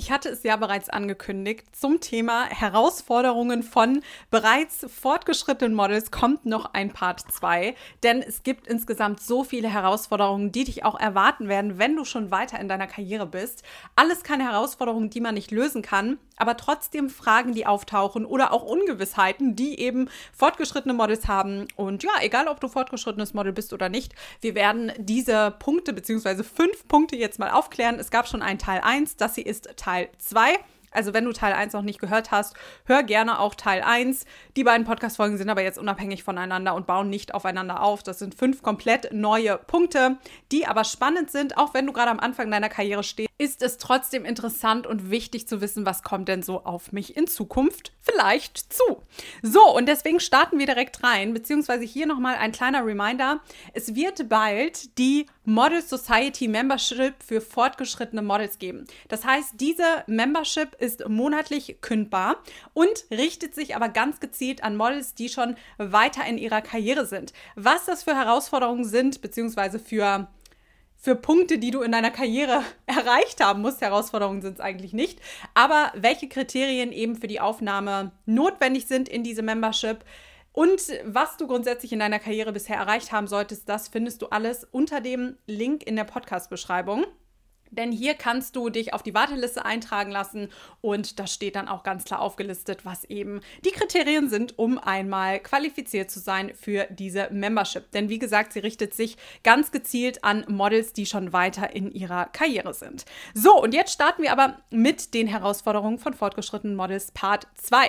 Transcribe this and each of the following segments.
Ich hatte es ja bereits angekündigt, zum Thema Herausforderungen von bereits fortgeschrittenen Models kommt noch ein Part 2, denn es gibt insgesamt so viele Herausforderungen, die dich auch erwarten werden, wenn du schon weiter in deiner Karriere bist. Alles keine Herausforderungen, die man nicht lösen kann, aber trotzdem Fragen, die auftauchen oder auch Ungewissheiten, die eben fortgeschrittene Models haben. Und ja, egal ob du fortgeschrittenes Model bist oder nicht, wir werden diese Punkte bzw. 5 Punkte jetzt mal aufklären. Es gab schon einen Teil 1, das hier ist Teil 2. Also wenn du Teil 1 noch nicht gehört hast, hör gerne auch Teil 1. Die beiden Podcast-Folgen sind aber jetzt unabhängig voneinander und bauen nicht aufeinander auf. Das sind 5 komplett neue Punkte, die aber spannend sind. Auch wenn du gerade am Anfang deiner Karriere stehst, ist es trotzdem interessant und wichtig zu wissen, was kommt denn so auf mich in Zukunft vielleicht zu. So, und deswegen starten wir direkt rein, beziehungsweise hier nochmal ein kleiner Reminder. Es wird bald die Model Society Membership für fortgeschrittene Models geben. Das heißt, diese Membership ist monatlich kündbar und richtet sich aber ganz gezielt an Models, die schon weiter in ihrer Karriere sind. Was das für Herausforderungen sind, beziehungsweise für Punkte, die du in deiner Karriere erreicht haben musst. Herausforderungen sind es eigentlich nicht. Aber welche Kriterien eben für die Aufnahme notwendig sind in diese Membership und was du grundsätzlich in deiner Karriere bisher erreicht haben solltest, das findest du alles unter dem Link in der Podcast-Beschreibung. Denn hier kannst du dich auf die Warteliste eintragen lassen und da steht dann auch ganz klar aufgelistet, was eben die Kriterien sind, um einmal qualifiziert zu sein für diese Membership. Denn wie gesagt, sie richtet sich ganz gezielt an Models, die schon weiter in ihrer Karriere sind. So, und jetzt starten wir aber mit den Herausforderungen von fortgeschrittenen Models Part 2.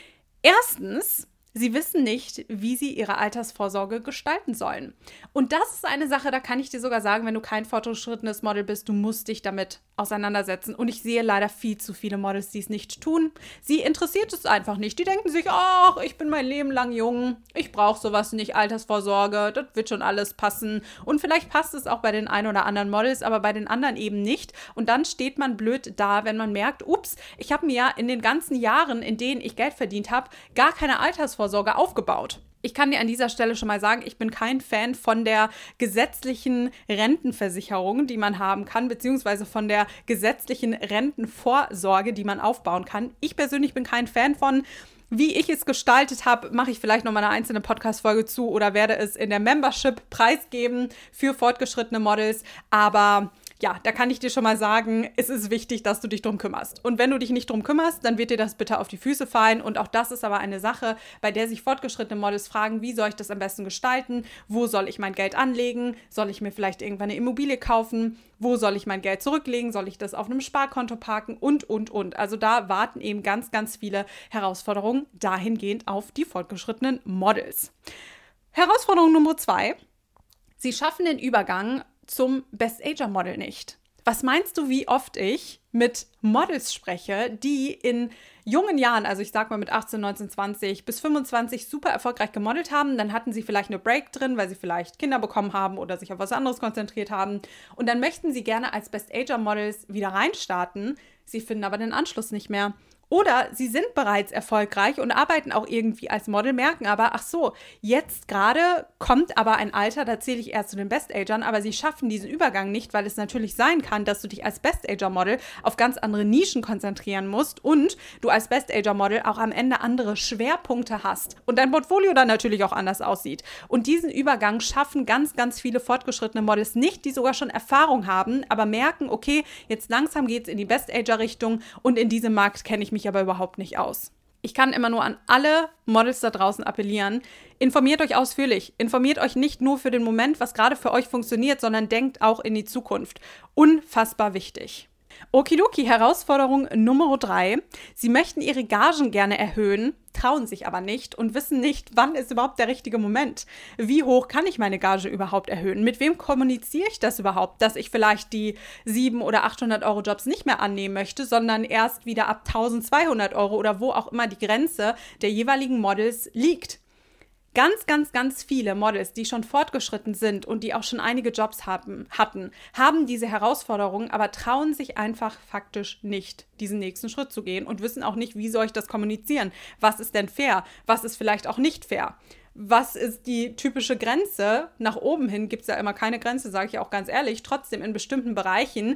Erstens: Sie wissen nicht, wie sie ihre Altersvorsorge gestalten sollen. Und das ist eine Sache, da kann ich dir sogar sagen, wenn du kein fortgeschrittenes Model bist, du musst dich damit auseinandersetzen. Und ich sehe leider viel zu viele Models, die es nicht tun. Sie interessiert es einfach nicht. Die denken sich, ach, ich bin mein Leben lang jung, ich brauche sowas nicht, Altersvorsorge, das wird schon alles passen. Und vielleicht passt es auch bei den ein oder anderen Models, aber bei den anderen eben nicht. Und dann steht man blöd da, wenn man merkt, ups, ich habe mir ja in den ganzen Jahren, in denen ich Geld verdient habe, gar keine Altersvorsorge aufgebaut. Ich kann dir an dieser Stelle schon mal sagen, ich bin kein Fan von der gesetzlichen Rentenversicherung, die man haben kann, beziehungsweise von der gesetzlichen Rentenvorsorge, die man aufbauen kann. Ich persönlich bin kein Fan von. Wie ich es gestaltet habe, mache ich vielleicht noch mal eine einzelne Podcast-Folge zu oder werde es in der Membership preisgeben für fortgeschrittene Models. Aber ja, da kann ich dir schon mal sagen, es ist wichtig, dass du dich drum kümmerst. Und wenn du dich nicht drum kümmerst, dann wird dir das bitte auf die Füße fallen. Und auch das ist aber eine Sache, bei der sich fortgeschrittene Models fragen, wie soll ich das am besten gestalten? Wo soll ich mein Geld anlegen? Soll ich mir vielleicht irgendwann eine Immobilie kaufen? Wo soll ich mein Geld zurücklegen? Soll ich das auf einem Sparkonto parken? Und. Also da warten eben ganz, ganz viele Herausforderungen dahingehend auf die fortgeschrittenen Models. Herausforderung Nummer 2. Sie schaffen den Übergang zum Best-Ager-Model nicht. Was meinst du, wie oft ich mit Models spreche, die in jungen Jahren, also ich sag mal mit 18, 19, 20 bis 25 super erfolgreich gemodelt haben, dann hatten sie vielleicht eine Break drin, weil sie vielleicht Kinder bekommen haben oder sich auf was anderes konzentriert haben und dann möchten sie gerne als Best-Ager-Models wieder reinstarten, sie finden aber den Anschluss nicht mehr. Oder sie sind bereits erfolgreich und arbeiten auch irgendwie als Model, merken aber, ach so, jetzt gerade kommt aber ein Alter, da zähle ich eher zu den Best-Agern, aber sie schaffen diesen Übergang nicht, weil es natürlich sein kann, dass du dich als Best-Ager-Model auf ganz andere Nischen konzentrieren musst und du als Best-Ager-Model auch am Ende andere Schwerpunkte hast und dein Portfolio dann natürlich auch anders aussieht. Und diesen Übergang schaffen ganz, ganz viele fortgeschrittene Models nicht, die sogar schon Erfahrung haben, aber merken, okay, jetzt langsam geht es in die Best-Ager-Richtung und in diesem Markt kenne ich mich aber überhaupt nicht aus. Ich kann immer nur an alle Models da draußen appellieren, informiert euch ausführlich, informiert euch nicht nur für den Moment, was gerade für euch funktioniert, sondern denkt auch in die Zukunft. Unfassbar wichtig. Okidoki, Herausforderung Nummer 3. Sie möchten ihre Gagen gerne erhöhen, trauen sich aber nicht und wissen nicht, wann ist überhaupt der richtige Moment. Wie hoch kann ich meine Gage überhaupt erhöhen? Mit wem kommuniziere ich das überhaupt, dass ich vielleicht die 700 oder 800 Euro Jobs nicht mehr annehmen möchte, sondern erst wieder ab 1200 Euro oder wo auch immer die Grenze der jeweiligen Models liegt. Ganz, ganz, ganz viele Models, die schon fortgeschritten sind und die auch schon einige Jobs hatten, haben diese Herausforderungen, aber trauen sich einfach faktisch nicht, diesen nächsten Schritt zu gehen und wissen auch nicht, wie soll ich das kommunizieren? Was ist denn fair? Was ist vielleicht auch nicht fair? Was ist die typische Grenze? Nach oben hin gibt es ja immer keine Grenze, sage ich auch ganz ehrlich. Trotzdem in bestimmten Bereichen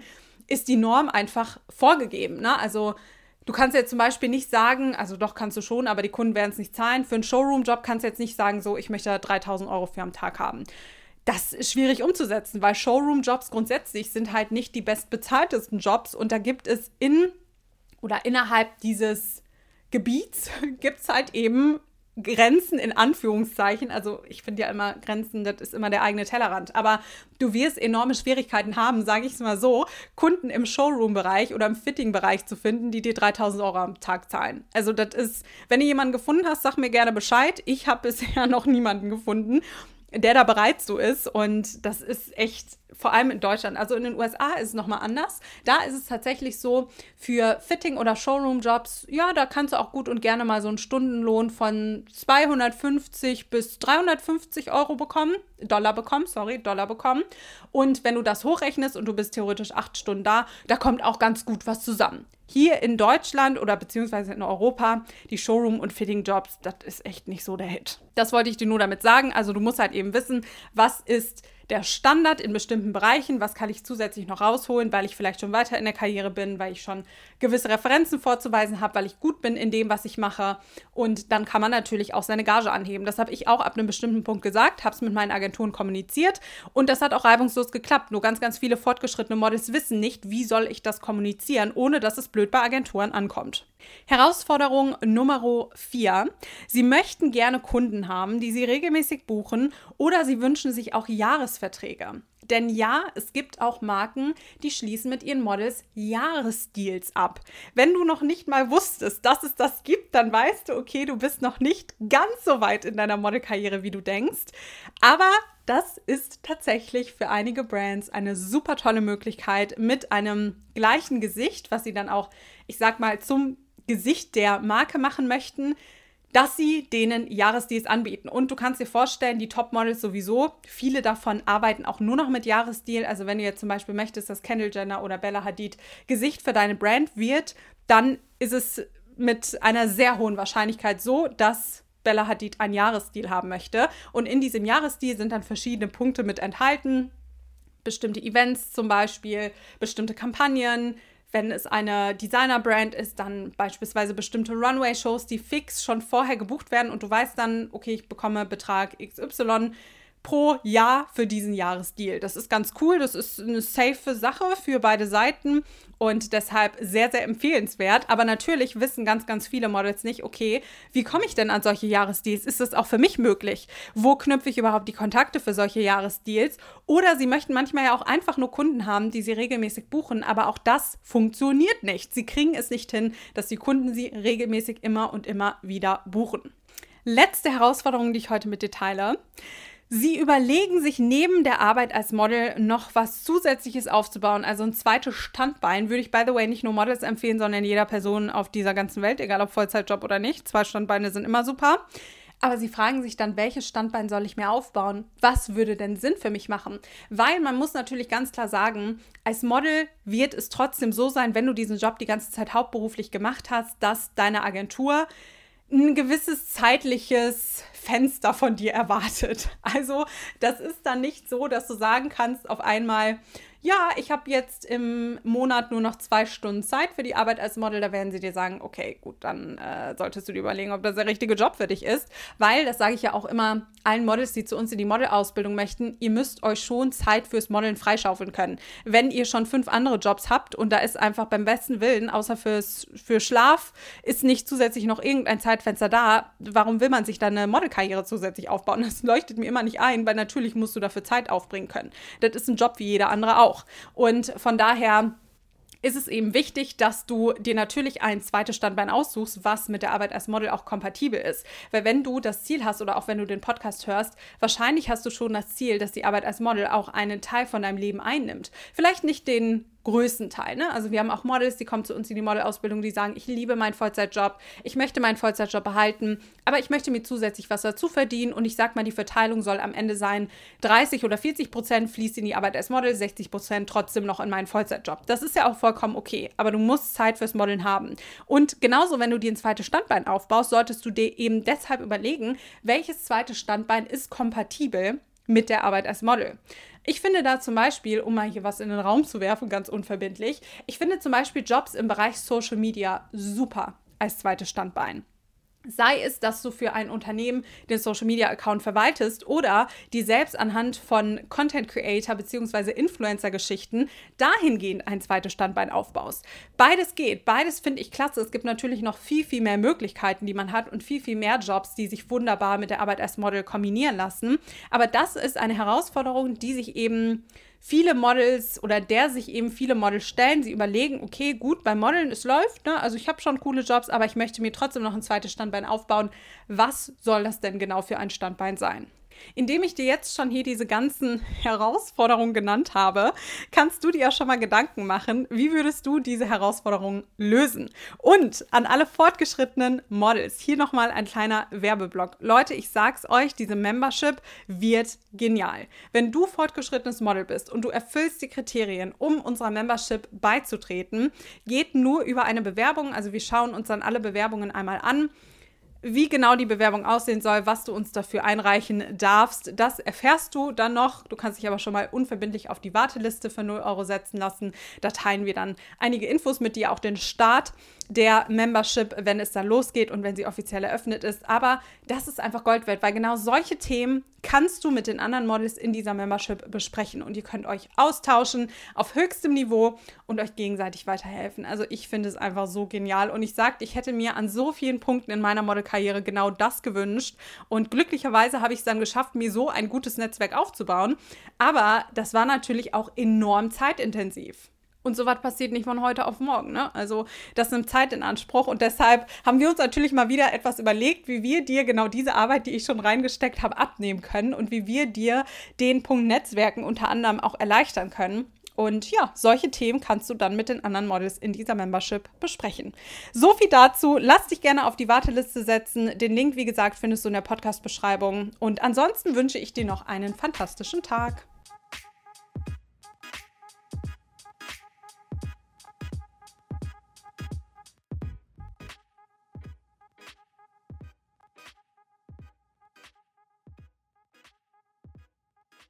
ist die Norm einfach vorgegeben, ne? Also du kannst jetzt zum Beispiel nicht sagen, also doch kannst du schon, aber die Kunden werden es nicht zahlen. Für einen Showroom-Job kannst du jetzt nicht sagen, so, ich möchte 3.000 Euro für am Tag haben. Das ist schwierig umzusetzen, weil Showroom-Jobs grundsätzlich sind halt nicht die bestbezahltesten Jobs und da gibt es innerhalb dieses Gebiets gibt es halt eben Grenzen in Anführungszeichen. Also ich finde ja immer, Grenzen, das ist immer der eigene Tellerrand. Aber du wirst enorme Schwierigkeiten haben, sage ich es mal so, Kunden im Showroom-Bereich oder im Fitting-Bereich zu finden, die dir 3.000 Euro am Tag zahlen. Also das ist, wenn du jemanden gefunden hast, sag mir gerne Bescheid. Ich habe bisher noch niemanden gefunden, der da bereit so ist. Und das ist echt, vor allem in Deutschland, also in den USA ist es nochmal anders. Da ist es tatsächlich so, für Fitting- oder Showroom-Jobs, ja, da kannst du auch gut und gerne mal so einen Stundenlohn von 250 bis 350 Dollar bekommen. Und wenn du das hochrechnest und du bist theoretisch 8 Stunden da kommt auch ganz gut was zusammen. Hier in Deutschland oder beziehungsweise in Europa, die Showroom- und Fitting-Jobs, das ist echt nicht so der Hit. Das wollte ich dir nur damit sagen. Also du musst halt eben wissen, was ist der Standard in bestimmten Bereichen, was kann ich zusätzlich noch rausholen, weil ich vielleicht schon weiter in der Karriere bin, weil ich schon gewisse Referenzen vorzuweisen habe, weil ich gut bin in dem, was ich mache. Und dann kann man natürlich auch seine Gage anheben. Das habe ich auch ab einem bestimmten Punkt gesagt, habe es mit meinen Agenturen kommuniziert und das hat auch reibungslos geklappt. Nur ganz, ganz viele fortgeschrittene Models wissen nicht, wie soll ich das kommunizieren, ohne dass es blöd bei Agenturen ankommt. Herausforderung Nummer 4. Sie möchten gerne Kunden haben, die sie regelmäßig buchen oder sie wünschen sich auch Jahresverträge. Denn ja, es gibt auch Marken, die schließen mit ihren Models Jahresdeals ab. Wenn du noch nicht mal wusstest, dass es das gibt, dann weißt du, okay, du bist noch nicht ganz so weit in deiner Modelkarriere, wie du denkst. Aber das ist tatsächlich für einige Brands eine super tolle Möglichkeit mit einem gleichen Gesicht, was sie dann auch, ich sag mal, zum Gesicht der Marke machen möchten, dass sie denen Jahresdeals anbieten. Und du kannst dir vorstellen, die Topmodels sowieso, viele davon arbeiten auch nur noch mit Jahresdeal. Also wenn du jetzt zum Beispiel möchtest, dass Kendall Jenner oder Bella Hadid Gesicht für deine Brand wird, dann ist es mit einer sehr hohen Wahrscheinlichkeit so, dass Bella Hadid ein Jahresdeal haben möchte. Und in diesem Jahresdeal sind dann verschiedene Punkte mit enthalten. Bestimmte Events zum Beispiel, bestimmte Kampagnen. Wenn es eine Designer-Brand ist, dann beispielsweise bestimmte Runway-Shows, die fix schon vorher gebucht werden und du weißt dann, okay, ich bekomme Betrag XY pro Jahr für diesen Jahresdeal. Das ist ganz cool, das ist eine safe Sache für beide Seiten und deshalb sehr, sehr empfehlenswert. Aber natürlich wissen ganz, ganz viele Models nicht, okay, wie komme ich denn an solche Jahresdeals? Ist das auch für mich möglich? Wo knüpfe ich überhaupt die Kontakte für solche Jahresdeals? Oder sie möchten manchmal ja auch einfach nur Kunden haben, die sie regelmäßig buchen, aber auch das funktioniert nicht. Sie kriegen es nicht hin, dass die Kunden sie regelmäßig immer und immer wieder buchen. Letzte Herausforderung, die ich heute mit dir teile. Sie überlegen sich neben der Arbeit als Model noch was Zusätzliches aufzubauen, also ein zweites Standbein. Würde ich, by the way, nicht nur Models empfehlen, sondern jeder Person auf dieser ganzen Welt, egal ob Vollzeitjob oder nicht. 2 Standbeine sind immer super. Aber sie fragen sich dann, welches Standbein soll ich mir aufbauen? Was würde denn Sinn für mich machen? Weil man muss natürlich ganz klar sagen, als Model wird es trotzdem so sein, wenn du diesen Job die ganze Zeit hauptberuflich gemacht hast, dass deine Agentur ein gewisses zeitliches Fenster von dir erwartet. Also das ist dann nicht so, dass du sagen kannst auf einmal, ja, ich habe jetzt im Monat nur noch 2 Stunden Zeit für die Arbeit als Model. Da werden sie dir sagen, okay, gut, dann solltest du dir überlegen, ob das der richtige Job für dich ist. Weil, das sage ich ja auch immer allen Models, die zu uns in die Modelausbildung möchten, ihr müsst euch schon Zeit fürs Modeln freischaufeln können. Wenn ihr schon 5 andere Jobs habt und da ist einfach beim besten Willen, außer für Schlaf, ist nicht zusätzlich noch irgendein Zeitfenster da, warum will man sich dann eine Modelkarriere zusätzlich aufbauen? Das leuchtet mir immer nicht ein, weil natürlich musst du dafür Zeit aufbringen können. Das ist ein Job wie jeder andere auch. Und von daher ist es eben wichtig, dass du dir natürlich ein zweites Standbein aussuchst, was mit der Arbeit als Model auch kompatibel ist. Weil wenn du das Ziel hast oder auch wenn du den Podcast hörst, wahrscheinlich hast du schon das Ziel, dass die Arbeit als Model auch einen Teil von deinem Leben einnimmt. Vielleicht nicht den größten Teil, ne? Also wir haben auch Models, die kommen zu uns in die Modelausbildung, die sagen, ich liebe meinen Vollzeitjob, ich möchte meinen Vollzeitjob behalten, aber ich möchte mir zusätzlich was dazu verdienen und ich sag mal, die Verteilung soll am Ende sein, 30 oder 40% fließt in die Arbeit als Model, 60% trotzdem noch in meinen Vollzeitjob. Das ist ja auch vollkommen okay, aber du musst Zeit fürs Modeln haben. Und genauso, wenn du dir ein zweites Standbein aufbaust, solltest du dir eben deshalb überlegen, welches zweites Standbein ist kompatibel mit der Arbeit als Model. Ich finde da zum Beispiel, um mal hier was in den Raum zu werfen, ganz unverbindlich, ich finde zum Beispiel Jobs im Bereich Social Media super als zweites Standbein. Sei es, dass du für ein Unternehmen den Social-Media-Account verwaltest oder die selbst anhand von Content-Creator- bzw. Influencer-Geschichten dahingehend ein zweites Standbein aufbaust. Beides geht, beides finde ich klasse. Es gibt natürlich noch viel, viel mehr Möglichkeiten, die man hat und viel, viel mehr Jobs, die sich wunderbar mit der Arbeit als Model kombinieren lassen. Aber das ist eine Herausforderung, die sich eben viele Models oder der sich eben viele Models stellen. Sie überlegen, okay, gut, beim Modeln, es läuft, ne? Also ich habe schon coole Jobs, aber ich möchte mir trotzdem noch ein zweites Standbein aufbauen. Was soll das denn genau für ein Standbein sein? Indem ich dir jetzt schon hier diese ganzen Herausforderungen genannt habe, kannst du dir ja schon mal Gedanken machen, wie würdest du diese Herausforderungen lösen? Und an alle fortgeschrittenen Models, hier nochmal ein kleiner Werbeblock. Leute, ich sag's euch, diese Membership wird genial. Wenn du fortgeschrittenes Model bist und du erfüllst die Kriterien, um unserer Membership beizutreten, geht nur über eine Bewerbung. Also wir schauen uns dann alle Bewerbungen einmal an. Wie genau die Bewerbung aussehen soll, was du uns dafür einreichen darfst, das erfährst du dann noch. Du kannst dich aber schon mal unverbindlich auf die Warteliste für 0 € setzen lassen. Da teilen wir dann einige Infos mit dir, auch den Start der Membership, wenn es dann losgeht und wenn sie offiziell eröffnet ist. Aber das ist einfach Gold wert, weil genau solche Themen kannst du mit den anderen Models in dieser Membership besprechen. Und ihr könnt euch austauschen auf höchstem Niveau und euch gegenseitig weiterhelfen. Also ich finde es einfach so genial. Und ich sagte, ich hätte mir an so vielen Punkten in meiner Modelkarriere genau das gewünscht. Und glücklicherweise habe ich es dann geschafft, mir so ein gutes Netzwerk aufzubauen. Aber das war natürlich auch enorm zeitintensiv. Und sowas passiert nicht von heute auf morgen, ne? Also das nimmt Zeit in Anspruch und deshalb haben wir uns natürlich mal wieder etwas überlegt, wie wir dir genau diese Arbeit, die ich schon reingesteckt habe, abnehmen können und wie wir dir den Punkt Netzwerken unter anderem auch erleichtern können. Und ja, solche Themen kannst du dann mit den anderen Models in dieser Membership besprechen. So viel dazu. Lass dich gerne auf die Warteliste setzen. Den Link, wie gesagt, findest du in der Podcast-Beschreibung. Und ansonsten wünsche ich dir noch einen fantastischen Tag.